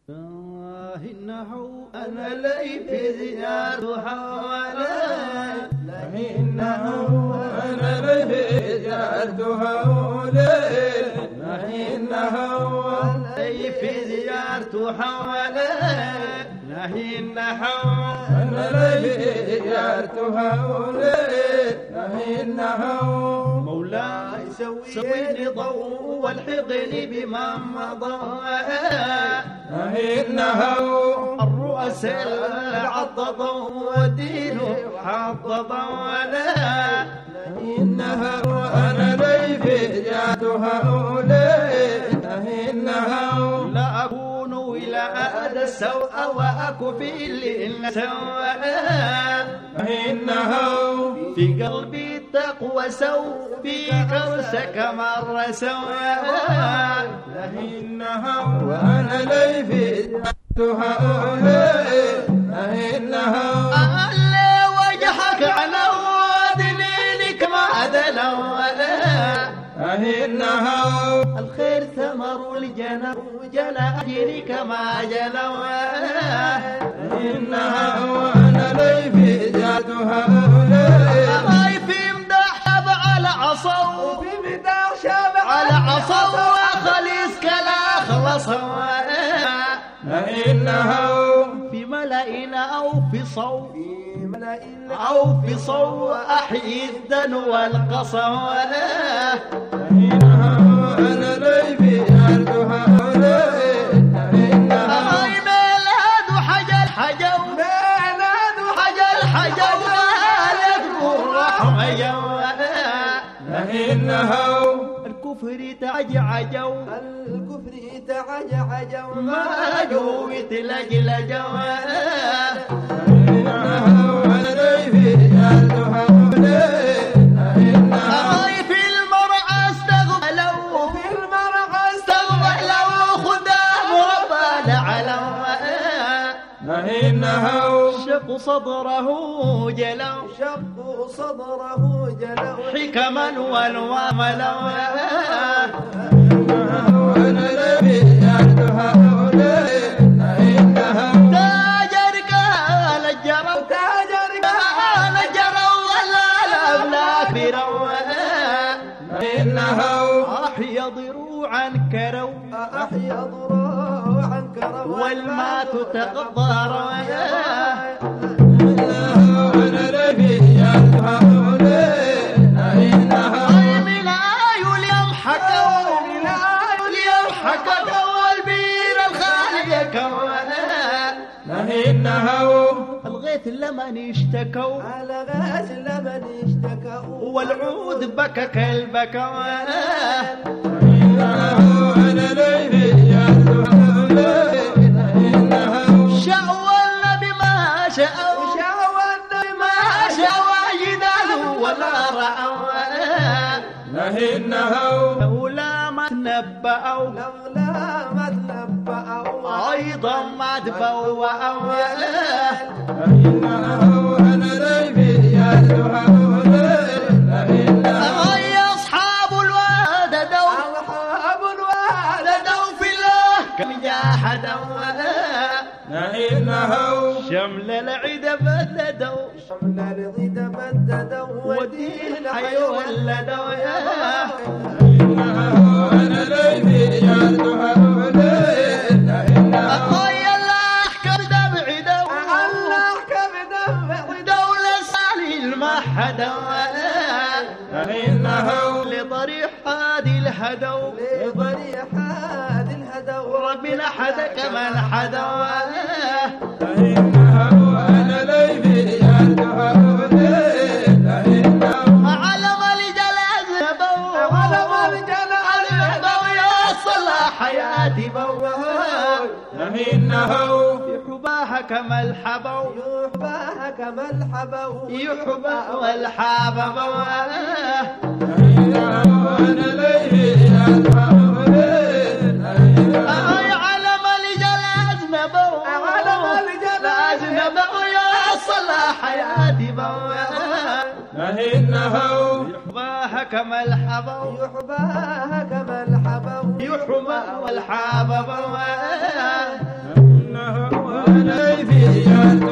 إنه أنا لي في زيارتها وليل إنه أنا لي في زيارتها وليل إنه لي في زيارتها وليل إنه أنا لي في زيارتها وليل إنه مولاي سويني ضوء والحقني بمن مضى إنه الرؤساء عضضوا والدين حضضوا ولا إنه أنا لي في جاتها أولئك إنه لا أكون ولاد السوء وأكفي للسوء إنه في قلبي التقوى سوء في كرسك مر سوء إنه وأنا لي في جاتها أولئك إنه أهلا وجهك على دليلك ما دلوا إنه الخير ثمر الجنة وجنى أجرك ما جلوا إنه وأنا لي في جاتها أولئك في مدح على عصو في مدح على عصو وخليص كلا خلصوا إنه في ملئنا أو في صو أو في صو أحيي الدن والقصوى إنه أنا لي في أرضها إنه ميلاد حجر حجر ميلاد حجر حجر مالك الرحمة إنه الكفر تعجعجو الكفر تعجعجو ما جويت لجلجو إنه أنا لي في أرضها إنه في المرعى استغفلوا في المرعى استغفلوا خدام ربنا علوا إنه شق صدره جلوا شق صدره جلوا حكما والواملوا إنه أنا لي في أرضها إنه تاجر قال الجروا تاجر قال الجروا ولا الأملاك بروا إنه أحيا ضروعا كروا أحيا ضروعا كروا والماء تتقضر إنه أنا لي في أرضها إنه من آيل يمحكوا من آيل يمحكوا والبير الخالي كوانا إنه الغيث لمن اشتكوا الغيث لمن اشتكوا والعود بكى كالبكوان إنه أنا لي في إنه شاولنا بما شاءوا شاولنا بما شاءوا ينالوا ولا رأوا إنه لولا ما تنبأوا لولا ما تنبأوا أيضا ما تفوأوا إنه أنا لي في أرضها إنه يا أصحاب الواد دوا أصحاب الواد دوا في الله كم جاحدوا إنه شمل العيد بددوا شمل العيد بددوا ودين الحي ولدوا إنه أنا لي في أرضها إنه الله كبدمع دوا الله كبدمع دولة سالي المحدوا إنه لضريح هذه الهدو لضريح هذه الهدو ربنا حدك من حدوا إنه أنا لي في أرضها إنه علم الجل أذهبوا علم الجل أذهبوا يا صلاح حياتي بوه إنه يحباها كما الحبوا يحباها كما الحبوا يحبا والحبوا إنه أنا لي في أرضها علم الجل أذنبوا علم الجل أذنبوا يا صلاح حياتي بوه إنه يحباها كما الحبوا يحباها كما الحبوا يحبا والحبوا نيفي